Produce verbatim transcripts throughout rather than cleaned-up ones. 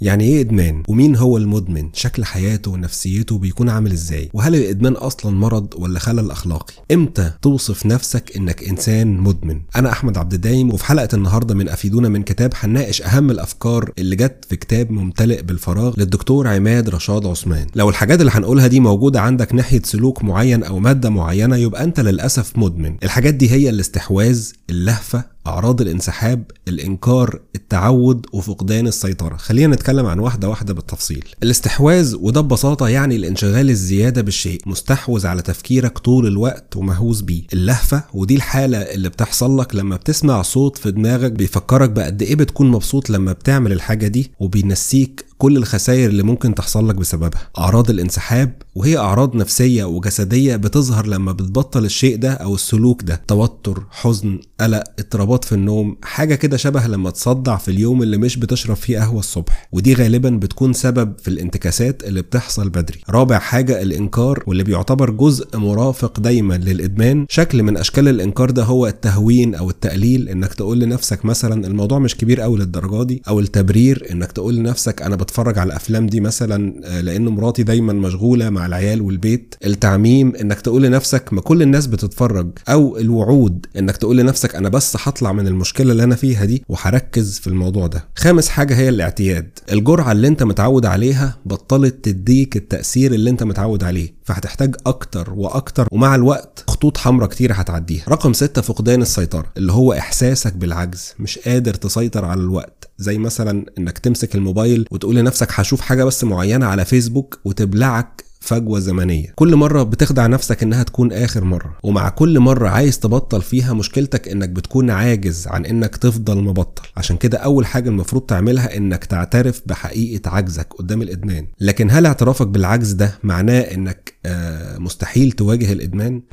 يعني ايه ادمان؟ ومين هو المدمن؟ شكل حياته ونفسيته بيكون عامل ازاي؟ وهل الادمان اصلا مرض ولا خلل اخلاقي؟ امتى توصف نفسك انك انسان مدمن؟ انا احمد عبد الدايم، وفي حلقه النهارده من افيدونا من كتاب هنناقش اهم الافكار اللي جت في كتاب ممتلئ بالفراغ للدكتور عماد رشاد عثمان. لو الحاجات اللي هنقولها دي موجوده عندك ناحيه سلوك معين او ماده معينه يبقى انت للاسف مدمن. الحاجات دي هي الاستحواذ، اللهفه، أعراض الانسحاب، الإنكار، التعود، وفقدان السيطرة. خلينا نتكلم عن واحدة واحدة بالتفصيل. الاستحواذ وده ببساطة يعني الانشغال الزيادة بالشيء، مستحوذ على تفكيرك طول الوقت ومهووس بيه. اللهفة ودي الحالة اللي بتحصل لك لما بتسمع صوت في دماغك بيفكرك بقد إيه بتكون مبسوط لما بتعمل الحاجة دي، وبينسيك كل الخسائر اللي ممكن تحصل لك بسببها. أعراض الانسحاب وهي أعراض نفسية وجسدية بتظهر لما بتبطل الشيء ده أو السلوك ده. توتر، حزن، قلق، اضطرابات في النوم، حاجة كده شبه لما تصدع في اليوم اللي مش بتشرب فيه قهوة الصبح، ودي غالبا بتكون سبب في الانتكاسات اللي بتحصل بدري. رابع حاجة الإنكار، واللي بيعتبر جزء مرافق دايما للإدمان. شكل من أشكال الإنكار ده هو التهوين أو التقليل، إنك تقول لنفسك مثلا الموضوع مش كبير أوي للدرجة دي، أو التبرير، إنك تقول لنفسك أنا بتفرج على الأفلام دي مثلا لأن مراتي دايما مشغولة مع العيال والبيت. التعميم، إنك تقول لنفسك ما كل الناس بتتفرج، أو الوعود، إنك تقول لنفسك أنا بس هطلع من المشكلة اللي أنا فيها دي وهركز في الموضوع ده. خامس حاجة هي الاعتياد. الجرعة اللي انت متعود عليها بطلت تديك التأثير اللي انت متعود عليه، فهتحتاج أكتر وأكتر، ومع الوقت خطوط حمراء كتير هتعديها. رقم ستة فقدان السيطرة، اللي هو إحساسك بالعجز، مش قادر تسيطر على الوقت. زي مثلا انك تمسك الموبايل وتقول لنفسك هشوف حاجة بس معينة على فيسبوك وتبلعك فجوة زمنية. كل مرة بتخدع نفسك انها تكون اخر مرة، ومع كل مرة عايز تبطل فيها مشكلتك انك بتكون عاجز عن انك تفضل مبطل. عشان كده اول حاجة المفروض تعملها انك تعترف بحقيقة عجزك قدام الادمان. لكن هل اعترافك بالعجز ده معناه انك آه مستحيل تواجه الادمان؟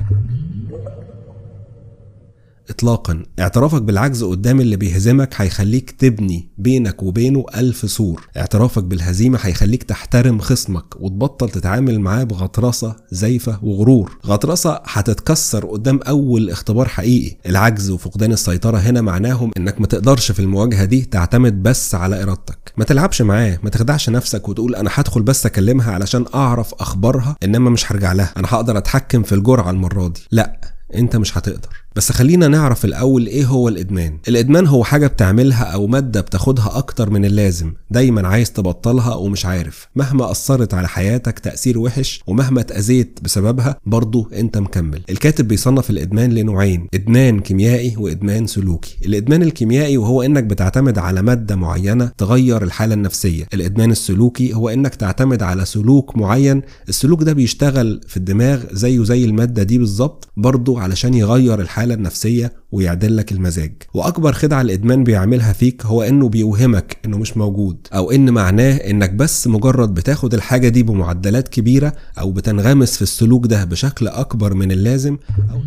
اطلاقا. اعترافك بالعجز قدام اللي بيهزمك هيخليك تبني بينك وبينه ألف سور. اعترافك بالهزيمة هيخليك تحترم خصمك وتبطل تتعامل معاه بغطرسة، زيفة وغرور. غطرسة هتتكسر قدام اول اختبار حقيقي. العجز وفقدان السيطرة هنا معناهم انك ما تقدرش في المواجهة دي تعتمد بس على ارادتك. ما تلعبش معاه، ما تخدعش نفسك وتقول انا هدخل بس اكلمها علشان اعرف اخبارها، انما مش هرجع لها، انا هقدر اتحكم في الجرعة المرة دي. لا، انت مش هتقدر. بس خلينا نعرف الأول إيه هو الإدمان. الإدمان هو حاجة بتعملها أو مادة بتاخدها أكتر من اللازم، دايما عايز تبطلها ومش عارف، مهما أثرت على حياتك تأثير وحش ومهما اتأذيت بسببها برضو أنت مكمل. الكاتب بيصنف الإدمان لنوعين: إدمان كيميائي وإدمان سلوكي. الإدمان الكيميائي وهو إنك بتعتمد على مادة معينة تغير الحالة النفسية. الإدمان السلوكي هو إنك تعتمد على سلوك معين، السلوك ده بيشتغل في الدماغ زيه زي المادة دي بالظبط برضو علشان يغير الحالة النفسية ويعدل لك المزاج. واكبر خدعة الادمان بيعملها فيك هو انه بيوهمك انه مش موجود، او ان معناه انك بس مجرد بتاخد الحاجة دي بمعدلات كبيرة او بتنغمس في السلوك ده بشكل اكبر من اللازم، أو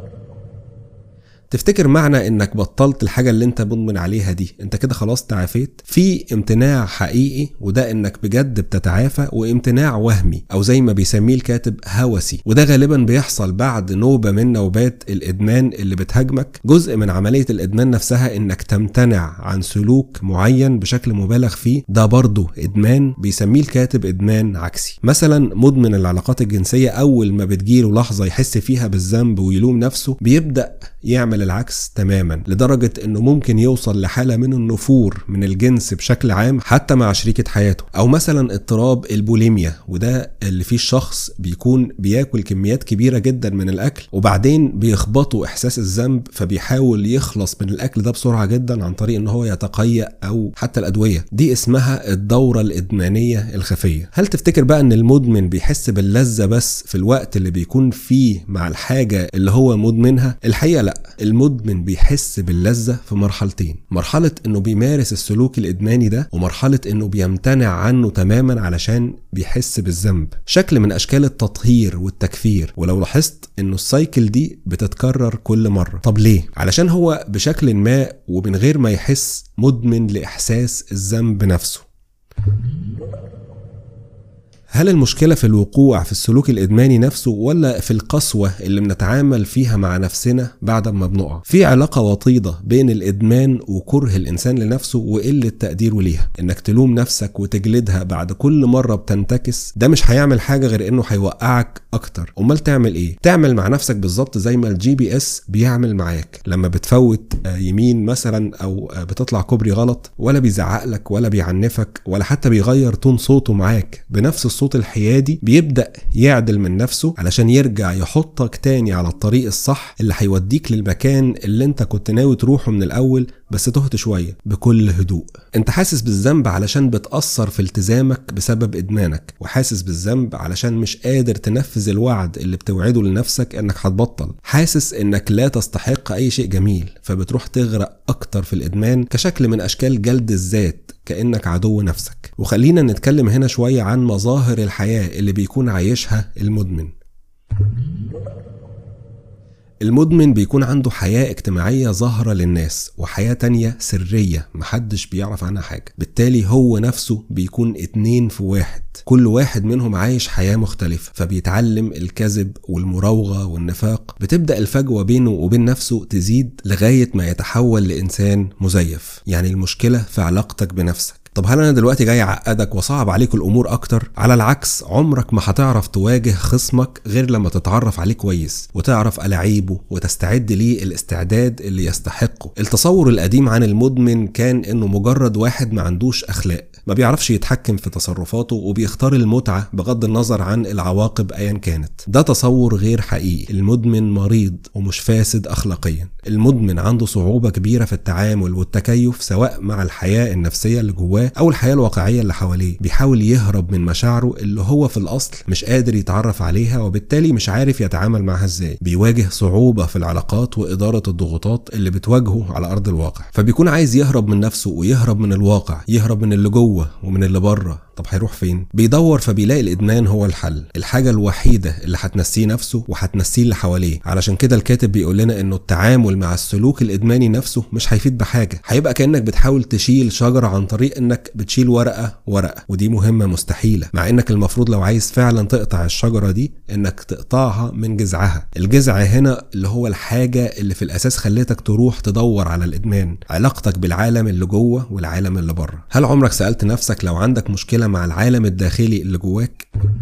تفتكر معنى انك بطلت الحاجة اللي انت مدمن عليها دي انت كده خلاص تعافيت. في امتناع حقيقي وده انك بجد بتتعافى، وامتناع وهمي او زي ما بيسميه الكاتب هوسي، وده غالبا بيحصل بعد نوبة من نوبات الادمان اللي بتهاجمك. جزء من عملية الادمان نفسها انك تمتنع عن سلوك معين بشكل مبالغ فيه، ده برضه ادمان بيسميه الكاتب ادمان عكسي. مثلا مدمن العلاقات الجنسية اول ما بتجيله لحظة يحس فيها بالذنب ويلوم نفسه بيبدأ يعمل العكس تماما، لدرجة انه ممكن يوصل لحالة من النفور من الجنس بشكل عام حتى مع شريكة حياته. او مثلا اضطراب البوليميا، وده اللي فيه الشخص بيكون بياكل كميات كبيرة جدا من الاكل وبعدين بيخبطوا احساس الذنب، فبيحاول يخلص من الاكل ده بسرعة جدا عن طريق ان هو يتقيأ او حتى الادوية. دي اسمها الدورة الادمانية الخفية. هل تفتكر بقى ان المدمن بيحس باللذة بس في الوقت اللي بيكون فيه مع الحاجة اللي هو مدمنها؟ الحقيقة لا، المدمن بيحس باللذة في مرحلتين: مرحلة انه بيمارس السلوك الادماني ده، ومرحلة انه بيمتنع عنه تماما علشان بيحس بالذنب. شكل من اشكال التطهير والتكفير. ولو لاحظت انه السايكل دي بتتكرر كل مرة. طب ليه؟ علشان هو بشكل ما ومن غير ما يحس مدمن لاحساس الذنب نفسه. هل المشكلة في الوقوع في السلوك الإدماني نفسه ولا في القسوة اللي بنتعامل فيها مع نفسنا بعد ما بنقع؟ في علاقة وطيدة بين الإدمان وكره الإنسان لنفسه وقلة تقديره ليها. إنك تلوم نفسك وتجلدها بعد كل مرة بتنتكس، ده مش هيعمل حاجة غير إنه هيوقعك أكتر. أمال تعمل إيه؟ تعمل مع نفسك بالظبط زي ما الجي بي اس بيعمل معاك لما بتفوت يمين مثلا أو بتطلع كوبري غلط، ولا بيزعق لك ولا بيعنفك ولا حتى بيغير تون صوته معاك، بنفس الصوت الحيادي بيبدأ يعدل من نفسه علشان يرجع يحطك تاني على الطريق الصح اللي هيوديك للمكان اللي انت كنت ناوي تروحه من الأول بس تهت شوية. بكل هدوء انت حاسس بالذنب علشان بتأثر في التزامك بسبب إدمانك، وحاسس بالذنب علشان مش قادر تنفذ الوعد اللي بتوعده لنفسك انك هتبطل، حاسس انك لا تستحق اي شيء جميل فبتروح تغرق اكتر في الإدمان كشكل من اشكال جلد الذات، كأنك عدو نفسك. وخلينا نتكلم هنا شوية عن مظاهر الحياة اللي بيكون عايشها المدمن. المدمن بيكون عنده حياة اجتماعية ظاهرة للناس وحياة تانية سرية محدش بيعرف عنها حاجة، بالتالي هو نفسه بيكون اتنين في واحد، كل واحد منهم عايش حياة مختلفة، فبيتعلم الكذب والمراوغة والنفاق. بتبدأ الفجوة بينه وبين نفسه تزيد لغاية ما يتحول لإنسان مزيف. يعني المشكلة في علاقتك بنفسك. طب هل انا دلوقتي جاي اعقدك وصعب عليك الامور اكتر؟ على العكس، عمرك ما هتعرف تواجه خصمك غير لما تتعرف عليه كويس وتعرف ألاعيبه وتستعد ليه الاستعداد اللي يستحقه. التصور القديم عن المدمن كان انه مجرد واحد ما عندوش اخلاق، ما بيعرفش يتحكم في تصرفاته وبيختار المتعة بغض النظر عن العواقب ايا كانت. ده تصور غير حقيقي. المدمن مريض ومش فاسد اخلاقيا. المدمن عنده صعوبة كبيرة في التعامل والتكيف سواء مع الحياة النفسية اللي جواه او الحياة الواقعية اللي حواليه. بيحاول يهرب من مشاعره اللي هو في الاصل مش قادر يتعرف عليها، وبالتالي مش عارف يتعامل معها ازاي. بيواجه صعوبة في العلاقات وادارة الضغوطات اللي بتواجهه على ارض الواقع، فبيكون عايز يهرب من نفسه ويهرب من الواقع، يهرب من اللي جوه ومن اللي بره. طب هيروح فين؟ بيدور، فبيلاقي الادمان هو الحل، الحاجة الوحيدة اللي هتنسيه نفسه وهتنسيه اللي حواليه. علشان كده الكاتب بيقول لنا انه التعامل مع السلوك الادماني نفسه مش هيفيد بحاجة، هيبقى كأنك بتحاول تشيل شجرة عن طريق انك بتشيل ورقة ورقة، ودي مهمة مستحيلة، مع انك المفروض لو عايز فعلا تقطع الشجرة دي انك تقطعها من جذعها. الجذع هنا اللي هو الحاجة اللي في الاساس خلتك تروح تدور على الادمان، علاقتك بالعالم اللي جوه والعالم اللي بره. هل عمرك سألت نفسك لو عندك مشكلة مع العالم الداخلي اللي جواك؟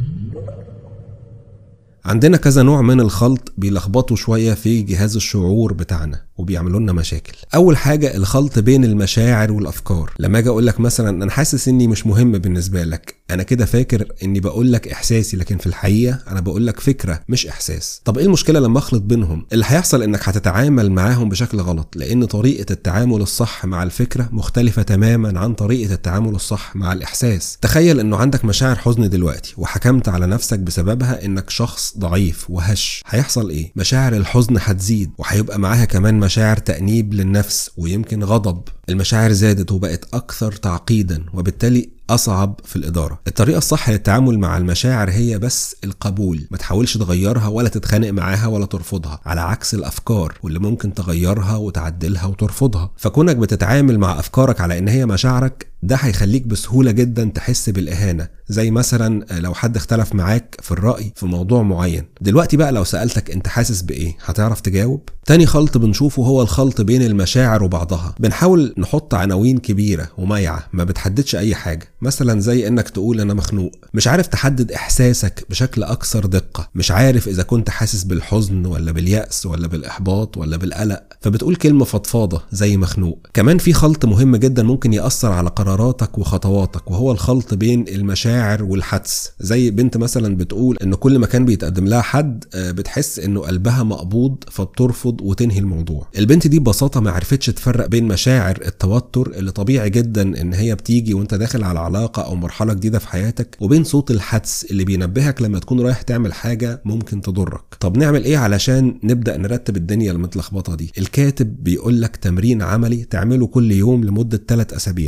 عندنا كذا نوع من الخلط بيلخبطوا شوية في جهاز الشعور بتاعنا وبيعملوا لنا مشاكل. اول حاجة الخلط بين المشاعر والافكار. لما اجي اقول لك مثلا انا حاسس اني مش مهم بالنسبة لك، انا كده فاكر اني بقول لك احساسي، لكن في الحقيقة انا بقول لك فكرة مش احساس. طب ايه المشكلة لما اخلط بينهم؟ اللي هيحصل انك هتتعامل معاهم بشكل غلط، لان طريقة التعامل الصح مع الفكرة مختلفة تماما عن طريقة التعامل الصح مع الاحساس. تخيل انه عندك مشاعر حزن دلوقتي وحكمت على نفسك بسببها انك شخص ضعيف وهش. هيحصل ايه؟ مشاعر الحزن هتزيد، وهيبقى معاها كمان مشاعر تأنيب للنفس ويمكن غضب. المشاعر زادت وبقت أكثر تعقيدا، وبالتالي أصعب في الإدارة. الطريقة الصح للتعامل مع المشاعر هي بس القبول، ما تحاولش تغيرها ولا تتخانق معاها ولا ترفضها، على عكس الأفكار واللي ممكن تغيرها وتعدلها وترفضها. فكونك بتتعامل مع أفكارك على إن هي مشاعرك، ده هيخليك بسهولة جدا تحس بالإهانة. زي مثلا لو حد اختلف معاك في الرأي في موضوع معين. دلوقتي بقى لو سألتك انت حاسس بإيه، هتعرف تجاوب؟ تاني خلط بنشوفه هو الخلط بين المشاعر وبعضها. بنحاول نحط عناوين كبيرة ومايعة ما بتحددش أي حاجة، مثلا زي انك تقول انا مخنوق. مش عارف تحدد احساسك بشكل اكثر دقة، مش عارف اذا كنت حاسس بالحزن ولا باليأس ولا بالاحباط ولا بالقلق، فبتقول كلمة فضفاضة زي مخنوق. كمان في خلط مهم جدا ممكن يأثر على قراراتك وخطواتك، وهو الخلط بين المشاعر والحدس. زي بنت مثلا بتقول ان كل ما كان بيتقدم لها حد بتحس انه قلبها مقبوض فبترفض وتنهي الموضوع. البنت دي ببساطة ما عرفتش تفرق بين مشاعر التوتر اللي طبيعي جدا ان هي بتيجي وانت داخل على علاقة او مرحلة جديدة في حياتك، وبين صوت الحدس اللي بينبهك لما تكون رايح تعمل حاجة ممكن تضرك. طب نعمل ايه علشان نبدأ نرتب الدنيا المتلخبطة دي؟ الكاتب بيقول لك تمرين عملي تعمله كل يوم لمدة ثلاث اسابيع، وتلاحظ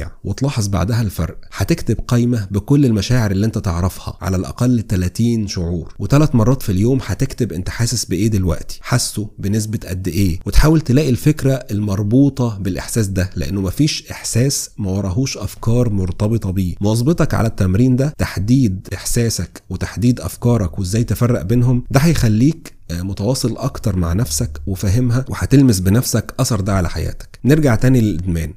وهتلاحظ بعدها الفرق. هتكتب قائمة بكل المشاعر اللي انت تعرفها، على الاقل ثلاثين شعور، وثلاث مرات في اليوم هتكتب انت حاسس بايه دلوقتي، حاسه بنسبة قد ايه، وتحاول تلاقي الفكرة المربوطة بالاحساس ده، لانه مفيش احساس ما وراهوش افكار مرتبطة بيه. مواظبتك على التمرين ده، تحديد احساسك وتحديد افكارك وازاي تفرق بينهم، ده هيخليك متواصل اكتر مع نفسك وفاهمها، وهتلمس بنفسك اثر ده على حياتك. نرجع تاني للادمان.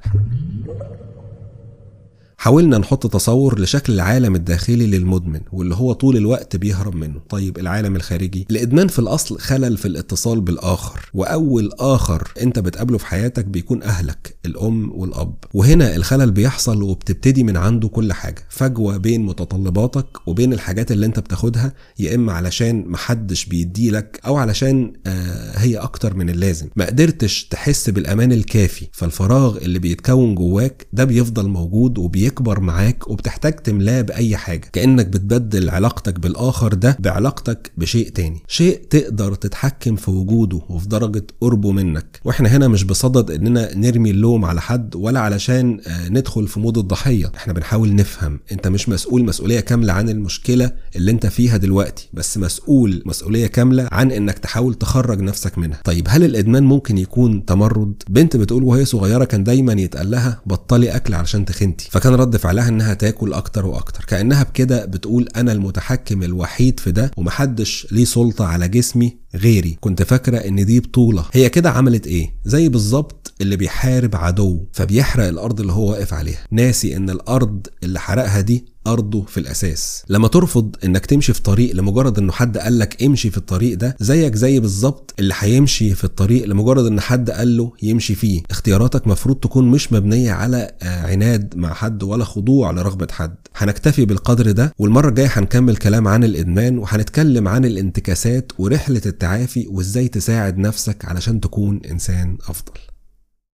حاولنا نحط تصور لشكل العالم الداخلي للمدمن واللي هو طول الوقت بيهرب منه. طيب العالم الخارجي؟ الادمان في الاصل خلل في الاتصال بالاخر، واول اخر انت بتقابله في حياتك بيكون اهلك، الام والاب، وهنا الخلل بيحصل وبتبتدي من عنده كل حاجه، فجوه بين متطلباتك وبين الحاجات اللي انت بتاخدها، يا اما علشان محدش بيديلك او علشان آه هي اكتر من اللازم. ما قدرتش تحس بالامان الكافي، فالفراغ اللي بيتكون جواك ده بيفضل موجود وبي يكبر معاك، وبتحتاج تملاه بأي حاجة، كأنك بتبدل علاقتك بالآخر ده بعلاقتك بشيء تاني، شيء تقدر تتحكم في وجوده وفي درجة قربه منك. واحنا هنا مش بصدد اننا نرمي اللوم على حد ولا علشان ندخل في مود الضحية، احنا بنحاول نفهم. انت مش مسؤول مسؤولية كاملة عن المشكلة اللي انت فيها دلوقتي، بس مسؤول مسؤولية كاملة عن انك تحاول تخرج نفسك منها. طيب هل الادمان ممكن يكون تمرد؟ بنت بتقول وهي صغيرة كان دايما يتقال لها بطلي اكل علشان تخنتي، فكان رد فعلها انها تاكل اكتر واكتر، كأنها بكده بتقول انا المتحكم الوحيد في ده ومحدش ليه سلطة على جسمي غيري. كنت فاكرة ان دي بطولة. هي كده عملت ايه؟ زي بالظبط اللي بيحارب عدو فبيحرق الارض اللي هو واقف عليها، ناسي ان الارض اللي حرقها دي أرضه في الأساس. لما ترفض إنك تمشي في طريق لمجرد إنه حد قالك امشي في الطريق ده، زيك زي بالظبط اللي هيمشي في الطريق لمجرد إن حد قاله يمشي فيه. اختياراتك مفروض تكون مش مبنية على عناد مع حد ولا خضوع لرغبة حد. هنكتفي بالقدر ده، والمرة الجاية هنكمل كلام عن الإدمان، وهنتكلم عن الانتكاسات ورحلة التعافي وإزاي تساعد نفسك علشان تكون إنسان أفضل.